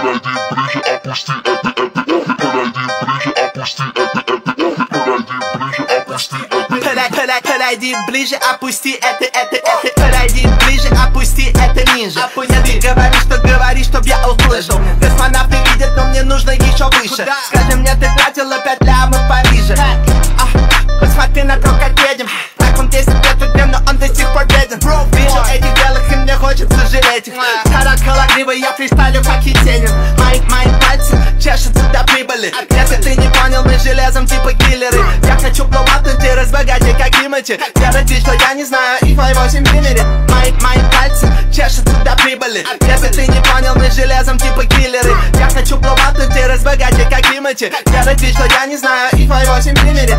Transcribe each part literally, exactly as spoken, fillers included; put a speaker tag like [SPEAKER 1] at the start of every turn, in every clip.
[SPEAKER 1] Подойди ближе, опусти это, это, это. Подойди ближе, опусти это, это, это. Подойди ближе, опусти это.
[SPEAKER 2] Подойди ближе, опусти это, это, это. Подойди ближе, опусти это ниже. Ты говоришь, что говоришь, чтоб я услышал. Космонавты видят, но мне нужно еще выше. Скажи мне, ты тратила пять лямов в Париже. Посмотри на то, как едем. Так он десять лет удем, но он до сих пор беден. Вижу этих белых, и мне хочется жалеть их. Коротколагривый, я фристайлю, как Есенин. Мои, мои пальцы чешутся до прибыли. Если ты не понял, мы железом типа киллеры. Я хочу плавать, ты разбогатей, как Тимати. Гарантий, что я не знаю их в восемь миллиметров. Мои, мои пальцы чешутся до прибыли. Если ты не понял, мы железом типа киллеры. Я хочу плавать, ты разбогатей, как Тимати. Гарантий, что я не знаю их в восемь миллиметров.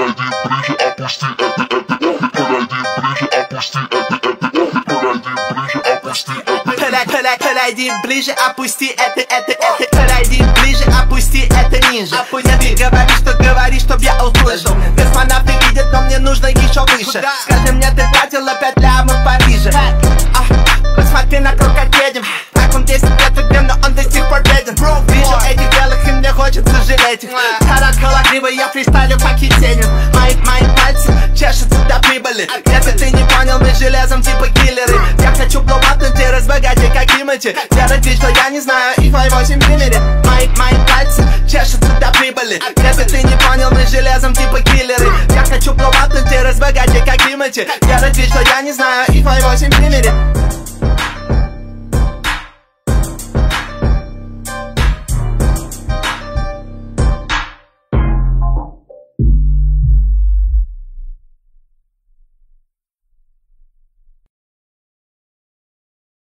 [SPEAKER 1] Подойди ближе, опусти это, это, это. Подойди ближе, опусти это.
[SPEAKER 2] Подойди ближе, опусти это, это ниже. Ты говоришь, что говоришь, чтоб я услышал. Космонавты видят, но мне нужно еще выше. Скажи мне, ты тратила пять лямов в Париже. Посмотри на то, как едем. Так он десять лет удем, но он до сих пор беден. Вижу этих белых, и мне хочется жалеть их. Коротколагривый, я фристайлю, как Есенин. Мои, мои пальцы чешутся до прибыли. Если ты не понял, мы железом типа киллеры. Я хочу плавать, ты разбогатей, как Тимати. Гарантий, что я не знаю их в восемь миллиметров. Мои, мои пальцы чешутся до прибыли. Если ты не понял, мы железом типа киллеры. Я хочу плавать, ты разбогатей, как Тимати. Гарантий, что я не знаю их в восемь миллиметров.